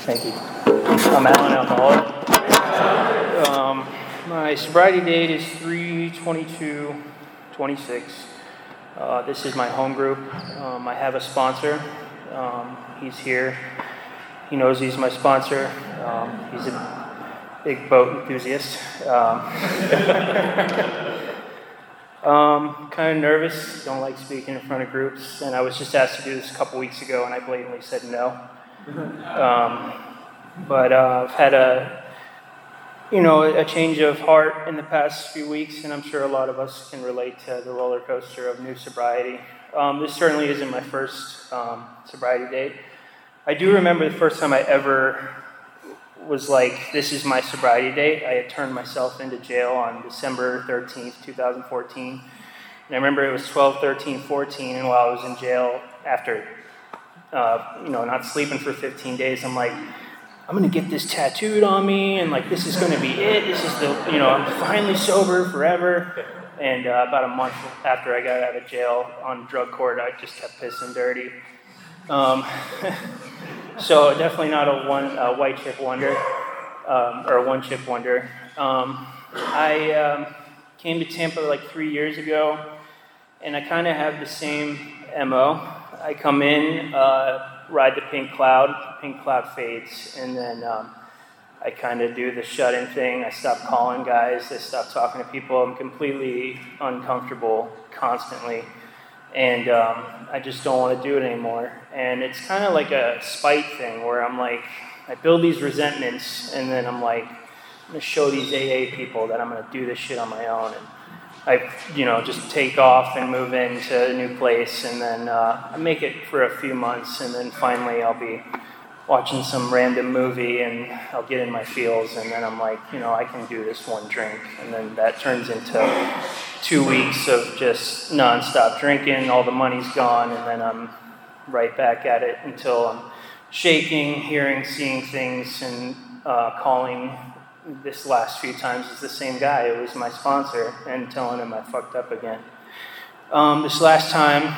Thank you. I'm Alan, alcoholic. My sobriety date is 3/22/26. This is my home group. I have a sponsor. He's here. He knows he's my sponsor. He's a big boat enthusiast. Kind of nervous. Don't like speaking in front of groups. And I was just asked to do this a couple weeks ago, and I blatantly said no. But I've had a change of heart in the past few weeks, and I'm sure a lot of us can relate to the roller coaster of new sobriety. This certainly isn't my first sobriety date. I do remember the first time I ever was like, this is my sobriety date. I had turned myself into jail on December 13th, 2014. And I remember it was 12/13/14, and while I was in jail, after not sleeping for 15 days, I'm like, I'm going to get this tattooed on me, and like, this is going to be it. This is I'm finally sober forever. And about a month after I got out of jail on drug court, I just kept pissing dirty. So definitely not a white chip wonder, or a one chip wonder. I came to Tampa like 3 years ago, and I kind of have the same MO. I come in, ride the pink cloud fades, and then I kind of do the shut-in thing. I stop calling guys, I stop talking to people. I'm completely uncomfortable constantly, and I just don't want to do it anymore. And it's kind of like a spite thing where I'm like, I build these resentments, and then I'm like, I'm going to show these AA people that I'm going to do this shit on my own. And I, just take off and move into a new place, and then I make it for a few months, and then finally I'll be watching some random movie, and I'll get in my feels, and then I'm like, I can do this one drink, and then that turns into 2 weeks of just nonstop drinking. All the money's gone, and then I'm right back at it until I'm shaking, hearing, seeing things, and calling. This last few times is the same guy. It was my sponsor, and telling him I fucked up again. This last time,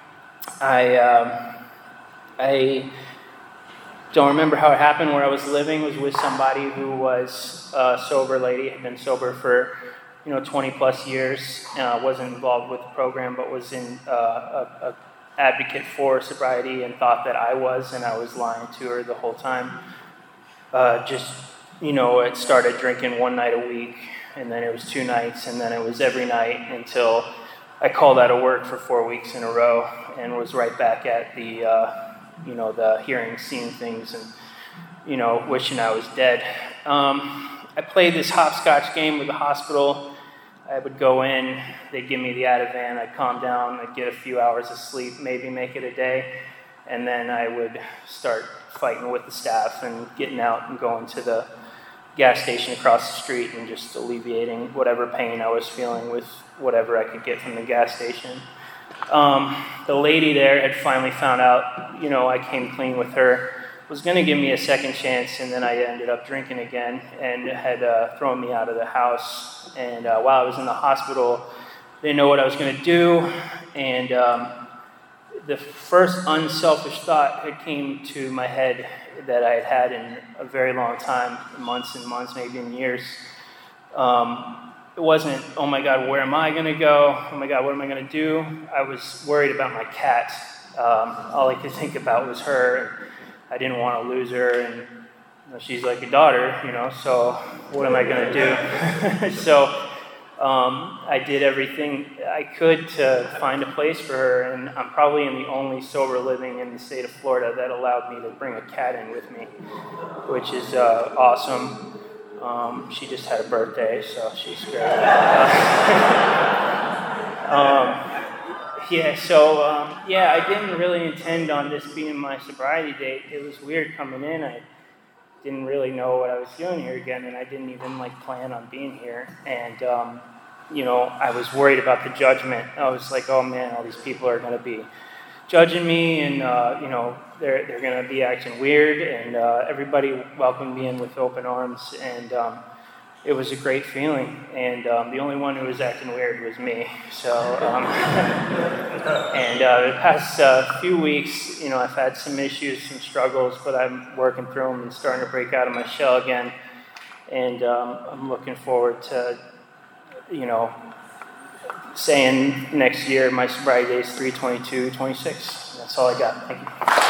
I don't remember how it happened. Where I was living was with somebody who was a sober lady, had been sober for 20 plus years. Wasn't involved with the program, but was in a advocate for sobriety, and thought that I was, and I was lying to her the whole time. It started drinking one night a week, and then it was 2 nights, and then it was every night until I called out of work for 4 weeks in a row, and was right back at the hearing, seeing things, and, wishing I was dead. I played this hopscotch game with the hospital. I would go in, they'd give me the Ativan, I'd calm down, I'd get a few hours of sleep, maybe make it a day, and then I would start fighting with the staff and getting out and going to the gas station across the street and just alleviating whatever pain I was feeling with whatever I could get from the gas station. The lady there had finally found out, I came clean with her, was going to give me a second chance, and then I ended up drinking again, and had thrown me out of the house. And while I was in the hospital, they didn't know what I was going to do, and the first unselfish thought that came to my head that I had in a very long time, months and months, maybe in years. It wasn't, oh my God, where am I going to go? Oh my God, what am I going to do? I was worried about my cat. All I could think about was her. I didn't want to lose her, and she's like a daughter, so what am I going to do? So I did everything I could to find a place for her, and I'm probably the only sober living in the state of Florida that allowed me to bring a cat in with me, which is awesome. She just had a birthday, so she's great. I didn't really intend on this being my sobriety date. It was weird coming in. I didn't really know what I was doing here again, and I didn't even plan on being here. And I was worried about the judgment. I was like, oh man, all these people are going to be judging me, and they're going to be acting weird. And everybody welcomed me in with open arms. And it was a great feeling, and the only one who was acting weird was me. So, and the past few weeks, I've had some issues, some struggles, but I'm working through them and starting to break out of my shell again. And I'm looking forward to, saying next year my sobriety day is 3/22/26. That's all I got. Thank you.